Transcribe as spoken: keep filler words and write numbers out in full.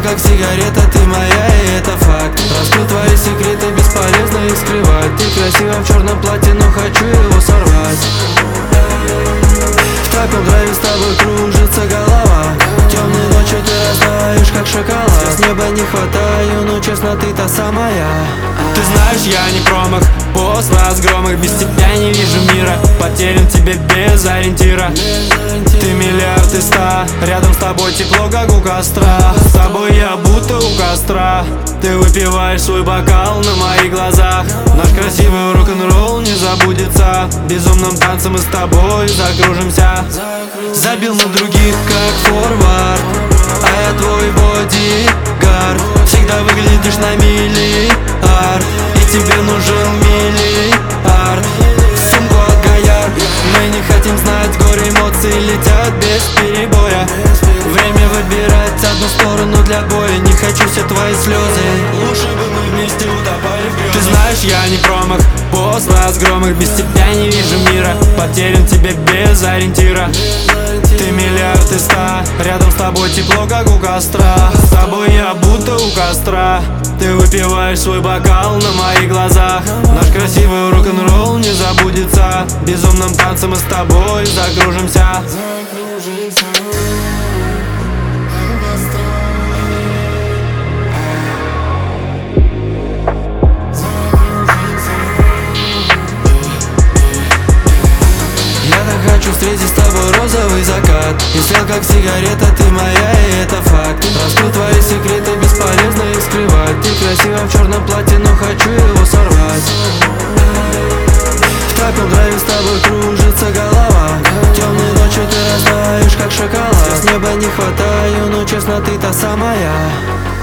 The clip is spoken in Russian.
как сигарета, ты моя, и это факт. Раскрыл твои секреты, бесполезно их скрывать. Ты красива в черном платье, но хочу его сорвать. В таком драйве с тобой кружится голова. Темной ночью ты растаешь, как шоколад. С неба не хватаю, но честно, ты та самая. Ты знаешь, я не промах, после разгромах. Без тебя не вижу мира, потерян тебе без ориентира. Ты миллиард из ста, рядом с тобой тепло, как у костра. С тобой я будто у костра. Ты выпиваешь свой бокал на моих глазах. Наш красивый рок-н-ролл не забудется. Безумным танцем мы с тобой закружимся. Забил на других, как форвард, а я твой бодигард. Всегда выглядишь на миллиард, и тебе нужен миллиард. Сумку от Гояр. Мы не хотим знать горе, эмоции летят без перебоя. Время выбирать одну сторону для боя. Не хочу все твои слезы, лучше бы мы вместе утопали в грезах. Ты знаешь, я не промах, после разгромах. Без тебя не вижу мира, потерян тебе без ориентира. Ты миллиард из ста, рядом с тобой тепло, как у костра. С тобой я будто у костра. Ты выпиваешь свой бокал на моих глазах. Наш красивый рок-н-ролл не забудется. Безумным танцем мы с тобой закружимся. Хочу встретить с тобой розовый закат. И сел как сигарета, ты моя, и это факт. Раскрыл твои секреты, бесполезно их скрывать. Ты красива в черном платье, но хочу его сорвать. В таком драйве с тобой кружится голова. Темной ночью ты растаешь, как шоколад. С неба не хватаю, но честно, ты та самая.